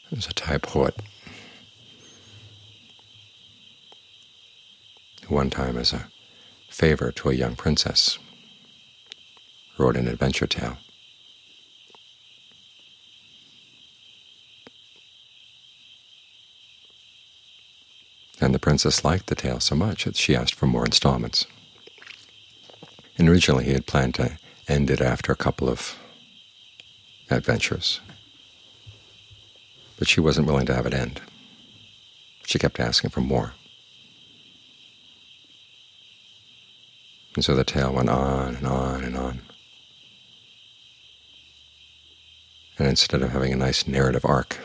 There's a Thai poet who one time, as a favor to a young princess, wrote an adventure tale. And the princess liked the tale so much that she asked for more installments. And originally he had planned to end it after a couple of adventures, but she wasn't willing to have it end. She kept asking for more. And so the tale went on and on and on. And instead of having a nice narrative arc,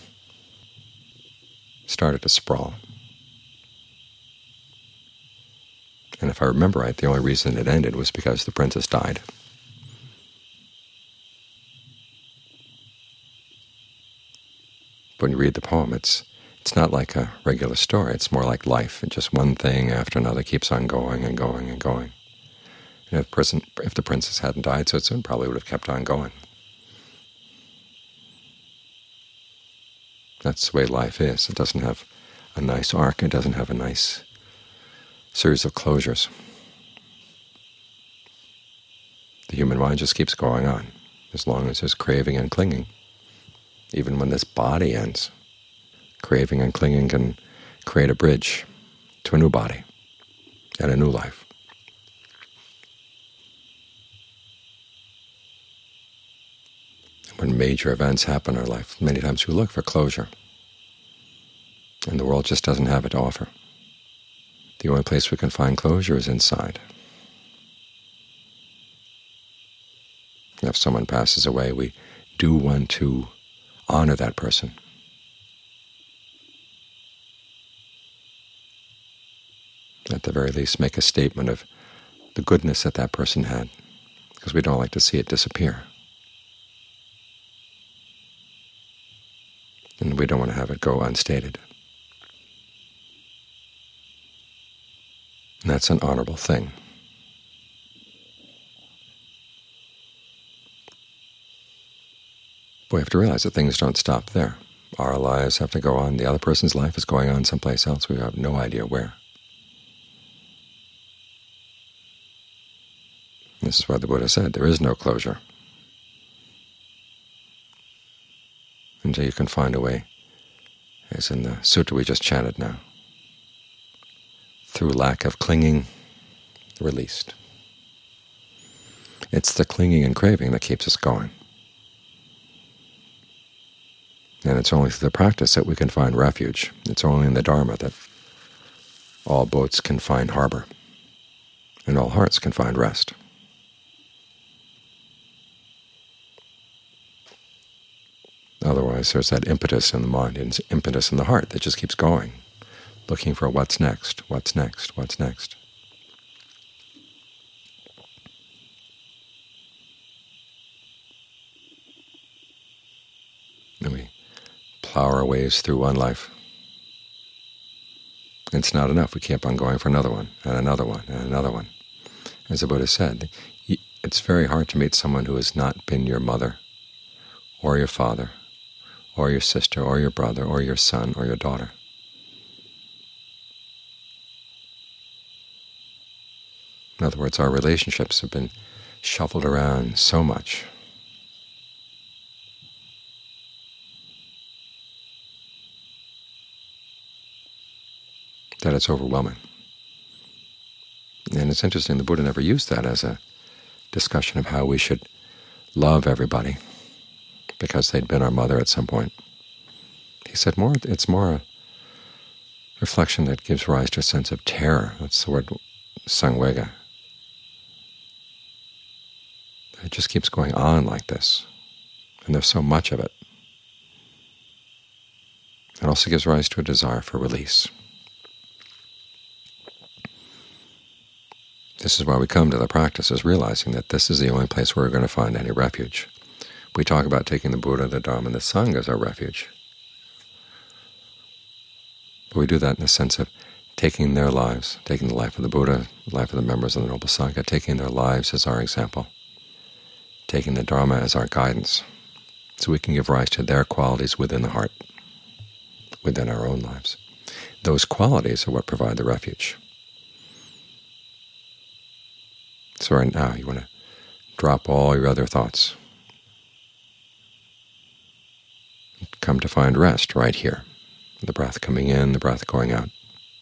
it started to sprawl. And if I remember right, the only reason it ended was because the princess died. When you read the poem, it's not like a regular story. It's more like life. And just one thing after another keeps on going and going and going. And if the princess hadn't died so soon, probably would have kept on going. That's the way life is. It doesn't have a nice arc. It doesn't have a nice series of closures. The human mind just keeps going on, as long as there's craving and clinging. Even when this body ends, craving and clinging can create a bridge to a new body and a new life. When major events happen in our life, many times we look for closure, and the world just doesn't have it to offer. The only place we can find closure is inside. If someone passes away, we do want to honor that person. At the very least, make a statement of the goodness that that person had, because we don't like to see it disappear. And we don't want to have it go unstated. And that's an honorable thing. But we have to realize that things don't stop there. Our lives have to go on. The other person's life is going on someplace else. We have no idea where. This is why the Buddha said there is no closure until you can find a way, as in the sutta we just chanted now, through lack of clinging, released. It's the clinging and craving that keeps us going. And it's only through the practice that we can find refuge. It's only in the Dharma that all boats can find harbor, and all hearts can find rest. Otherwise, there's that impetus in the mind and impetus in the heart that just keeps going, looking for what's next, what's next, what's next. And we plow our ways through one life. It's not enough. We keep on going for another one, and another one, and another one. As the Buddha said, it's very hard to meet someone who has not been your mother, or your father, or your sister, or your brother, or your son, or your daughter. In other words, our relationships have been shuffled around so much that it's overwhelming. And it's interesting, the Buddha never used that as a discussion of how we should love everybody because they'd been our mother at some point. He said it's more a reflection that gives rise to a sense of terror. That's the word samvega. It just keeps going on like this, and there's so much of it. It also gives rise to a desire for release. This is why we come to the practices, realizing that this is the only place where we're going to find any refuge. We talk about taking the Buddha, the Dharma, and the Sangha as our refuge. But we do that in the sense of taking their lives, taking the life of the Buddha, the life of the members of the Noble Sangha, taking their lives as our example, taking the Dharma as our guidance, so we can give rise to their qualities within the heart. within our own lives. Those qualities are what provide the refuge. So right now you want to drop all your other thoughts. Come to find rest right here. The breath coming in, the breath going out.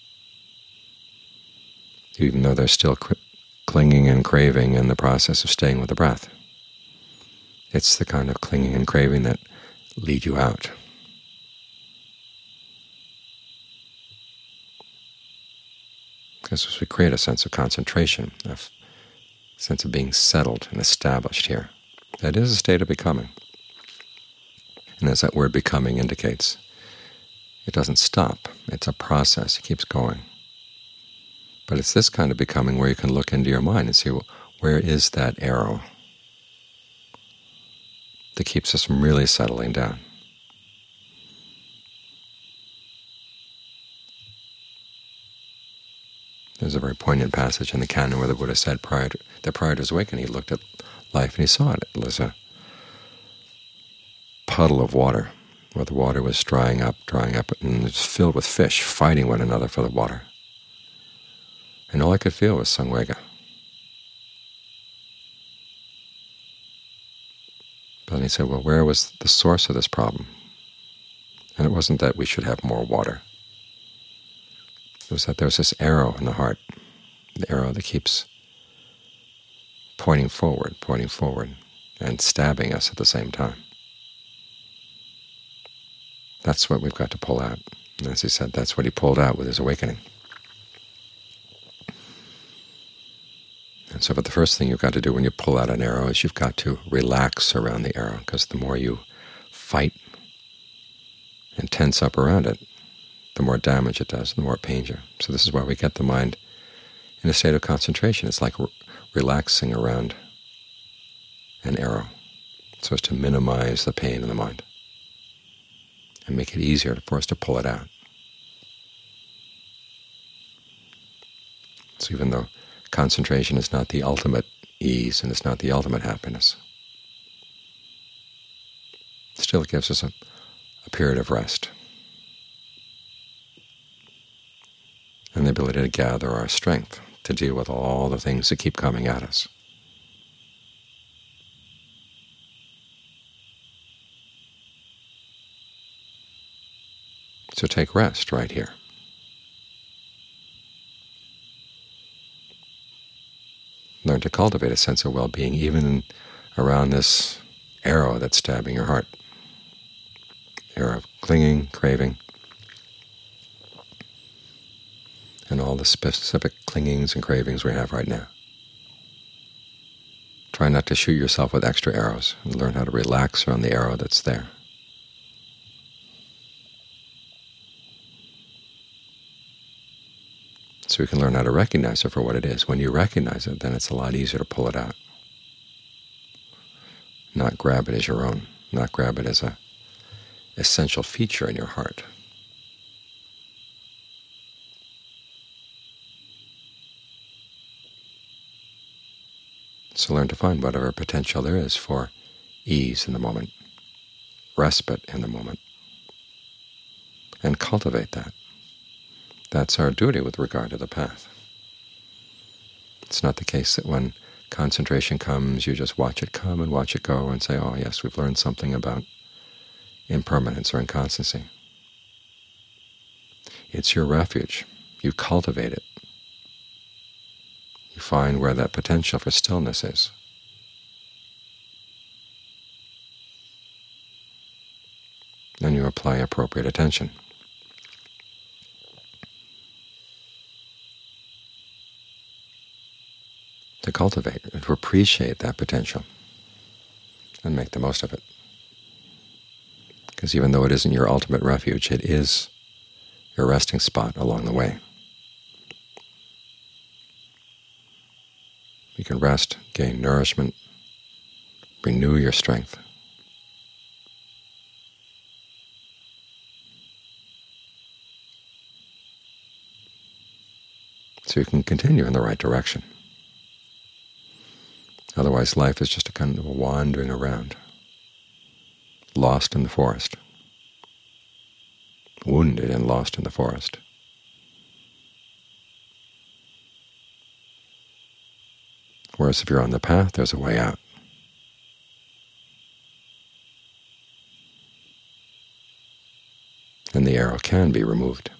Even though there's still clinging and craving in the process of staying with the breath. It's the kind of clinging and craving that lead you out. Because as we create a sense of concentration, a sense of being settled and established here, that is a state of becoming. And as that word becoming indicates, it doesn't stop. It's a process. It keeps going. But it's this kind of becoming where you can look into your mind and see, well, where is that arrow that keeps us from really settling down? There's a very poignant passage in the canon where the Buddha said prior to his awakening, he looked at life and he saw it. It was a puddle of water where the water was drying up, and it was filled with fish fighting one another for the water. And all I could feel was samvega. But then he said, well, where was the source of this problem? And it wasn't that we should have more water. It was that there was this arrow in the heart, the arrow that keeps pointing forward, and stabbing us at the same time. That's what we've got to pull out. And as he said, that's what he pulled out with his awakening. And so but the first thing you've got to do when you pull out an arrow is you've got to relax around the arrow, because the more you fight and tense up around it, the more damage it does, the more it pains you. So this is why we get the mind in a state of concentration. It's like relaxing around an arrow so as to minimize the pain in the mind and make it easier for us to pull it out. So even though concentration is not the ultimate ease and it's not the ultimate happiness, still it gives us a period of rest and the ability to gather our strength to deal with all the things that keep coming at us. So take rest right here. Learn to cultivate a sense of well-being even around this arrow that's stabbing your heart, arrow of clinging, craving, and all the specific clingings and cravings we have right now. Try not to shoot yourself with extra arrows, and learn how to relax around the arrow that's there. So we can learn how to recognize it for what it is. When you recognize it, then it's a lot easier to pull it out. Not grab it as your own, not grab it as an essential feature in your heart. So learn to find whatever potential there is for ease in the moment, respite in the moment, and cultivate that. That's our duty with regard to the path. It's not the case that when concentration comes, you just watch it come and watch it go and say, oh yes, we've learned something about impermanence or inconstancy. It's your refuge. You cultivate it. You find where that potential for stillness is. Then you apply appropriate attention. To cultivate and to appreciate that potential and make the most of it. Because even though it isn't your ultimate refuge, it is your resting spot along the way. You can rest, gain nourishment, renew your strength. So you can continue in the right direction. Otherwise, life is just a kind of a wandering around, lost in the forest. wounded and lost in the forest. Whereas if you're on the path, there's a way out. And the arrow can be removed.